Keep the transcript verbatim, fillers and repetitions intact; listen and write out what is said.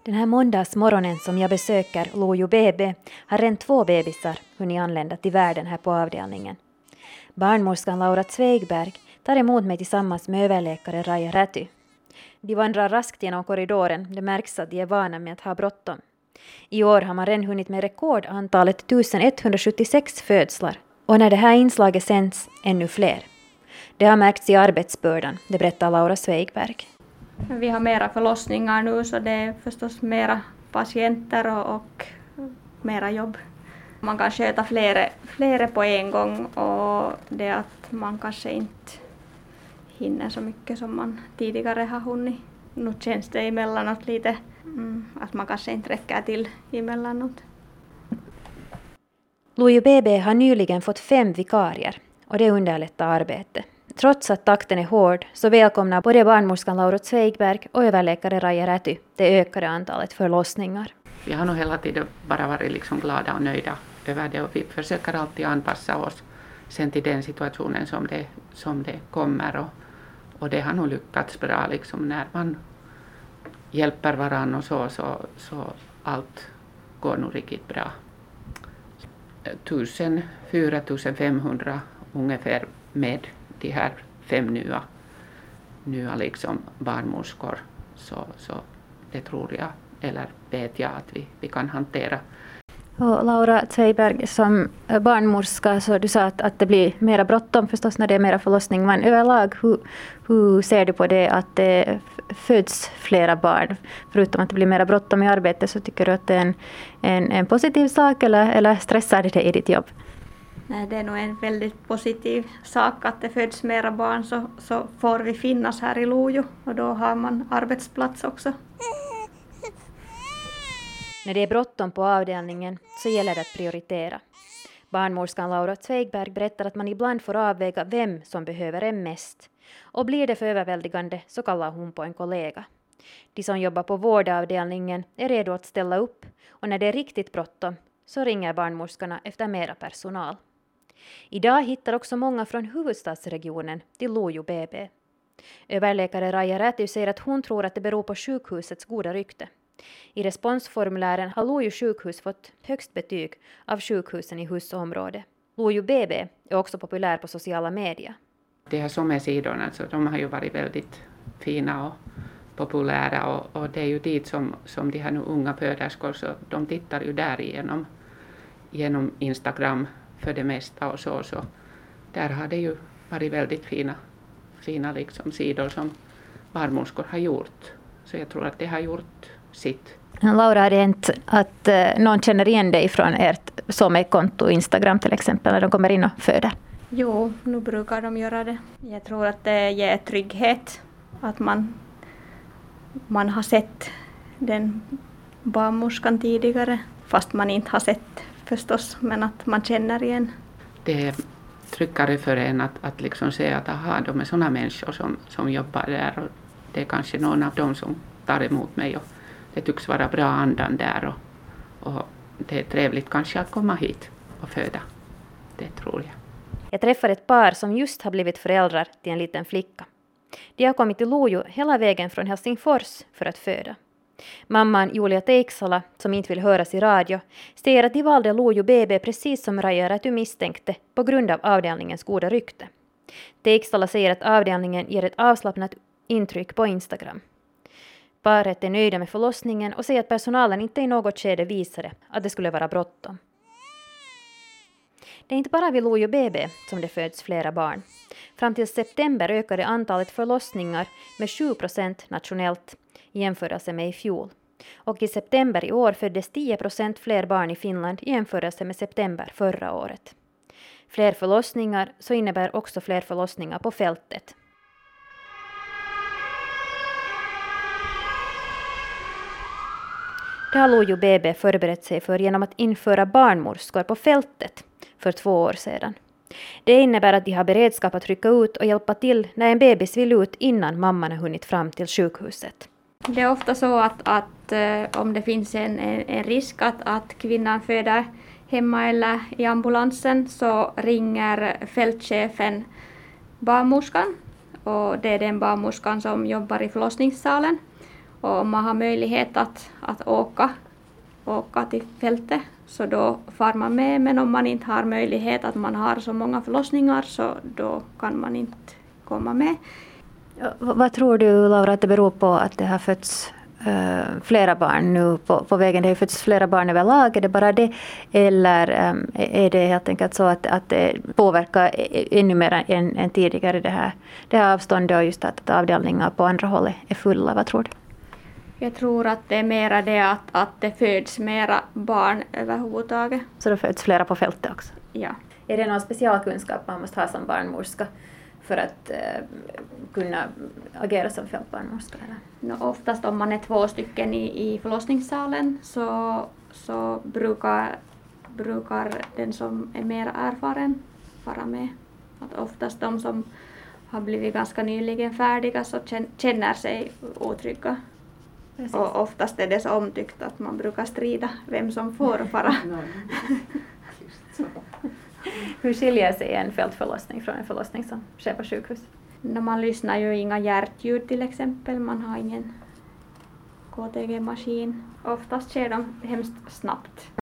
Den här måndagsmorgonen som jag besöker Lojo B B har redan två bebisar hunnit anlända till världen här på avdelningen. Barnmorskan Laura Zweigberg tar emot mig tillsammans med överläkare Raja Räty. De vandrar raskt genom korridoren, det märks att de är vana med att ha bråttom. I år har man redan hunnit med rekordantalet ett tusen etthundrasjuttiosex födslar och när det här inslaget sänds ännu fler. Det har märkts i arbetsbördan, det berättar Laura Zweigberg. Vi har mera förlossningar nu så det är förstås mera patienter och, och mera jobb. Man kan sköta flera, flera på en gång och det är att man kanske inte hinner så mycket som man tidigare har hunnit. Nu känns det emellanåt lite mm, att man kanske inte räcker till emellanåt. Lojo B B har nyligen fått fem vikarier och det underlättar arbetet. Trots att takten är hård så välkomnar både barnmorskan Laura Zweigberg och överläkare Raja Räty det ökade antalet förlossningar. Vi har nog hela tiden bara varit liksom glada och nöjda över det och vi försöker alltid anpassa oss sen till den situationen som det, som det kommer och, och det har nog lyckats bra liksom när man hjälper varann och så, så, så allt går nog riktigt bra. fyra tusen femhundra ungefär med de här fem nya, nya liksom barnmorskor så, så det tror jag eller vet jag att vi, vi kan hantera. Och Laura Zweigberg, som barnmorska så du sa att, att det blir mera bråttom förstås när det är mera förlossning, men överlag hur, hur ser du på det att det föds flera barn? Förutom att det blir mera bråttom i arbetet så tycker du att det är en, en, en positiv sak eller, eller stressar det dig i ditt jobb? Nej, det är nog en väldigt positiv sak att det föds mera barn så, så får vi finnas här i Lojo och då har man arbetsplats också. När det är bråttom på avdelningen så gäller det att prioritera. Barnmorskan Laura Zweigberg berättar att man ibland får avväga vem som behöver det mest. Och blir det för överväldigande så kallar hon på en kollega. De som jobbar på vårdavdelningen är redo att ställa upp och när det är riktigt bråttom så ringer barnmorskarna efter mera personal. Idag hittar också många från huvudstadsregionen till Lojo B B. Överläkare Raja Räty säger att hon tror att det beror på sjukhusets goda rykte. I responsformulären har Lojo sjukhus fått högst betyg av sjukhusen i husområdet. Lojo B B är också populär på sociala medier. De här sommarsidorna så de har ju varit väldigt fina och populära och, och det är ju dit som, som de här nu unga föderskor så de tittar ju där igenom, genom Instagram för det mesta och så, så där har det ju varit väldigt fina, fina liksom sidor som barnmorskor har gjort. Så jag tror att det har gjort sitt. Laura, har det hänt att eh, någon känner igen dig från ert sommarkonto Instagram till exempel när de kommer in och föder? Jo, nu brukar de göra det. Jag tror att det ger trygghet att man, man har sett den barnmorskan tidigare fast man inte har sett förstås, men att man känner igen. Det är tryggare för en att, att liksom se att aha, de är sådana människor som, som jobbar där och det är kanske någon av dem som tar emot mig och det tycks vara bra andan där och, och det är trevligt kanske att komma hit och föda. Det tror jag. Jag träffar ett par som just har blivit föräldrar till en liten flicka. De har kommit till Lojo hela vägen från Helsingfors för att föda. Mamman Julia Teiksala, som inte vill höras i radio, säger att de valde Lojo B B precis som Raja Räty misstänkte på grund av avdelningens goda rykte. Teiksala säger att avdelningen ger ett avslappnat intryck på Instagram. Paret är nöjda med förlossningen och säger att personalen inte i något skede visade att det skulle vara bråttom. Det är inte bara vid Lojo B B som det föds flera barn. Fram till september ökade antalet förlossningar med sju procent nationellt i jämförelse med i fjol. Och i september i år föddes tio procent fler barn i Finland i jämförelse med september förra året. Fler förlossningar så innebär också fler förlossningar på fältet. Det har Lojo B B förberett sig för genom att införa barnmorskor på fältet för två år sedan. Det innebär att de har beredskap att rycka ut och hjälpa till när en bebis vill ut innan mamman har hunnit fram till sjukhuset. Det är ofta så att, att om det finns en, en risk att, att kvinnan föder hemma eller i ambulansen så ringer fältchefen barnmorskan och det är den barnmorskan som jobbar i förlossningssalen. Och om man har möjlighet att, att åka, åka till fältet så då far man med. Men om man inte har möjlighet att man har så många förlossningar så då kan man inte komma med. Ja, vad tror du, Laura, att det beror på att det har fötts uh, flera barn nu på, på vägen? Det har fötts flera barn överlag, är det bara det? Eller um, är det helt enkelt så att, att det påverkar ännu mer än, än tidigare det här, det här avståndet och just att, att avdelningar på andra håll är fulla? Vad tror du? Jag tror att det är mera det att, att det föds mera barn överhuvudtaget. Så det föds flera på fältet också? Ja. Är det någon specialkunskap man måste ha som barnmorska för att eh, kunna agera som fältbarnmorska? No, oftast om man är två stycken i, i förlossningssalen så, så brukar, brukar den som är mer erfaren vara med. Att oftast de som har blivit ganska nyligen färdiga så känner sig otrygga. Precis. Och oftast är det så omtyckt att man brukar strida vem som får fara. Hur skiljer sig en fältförlossning från en förlossning som sker på sjukhus? No, man lyssnar ju inga hjärtljud till exempel, man har ingen K T G-maskin. Oftast sker de hemskt snabbt.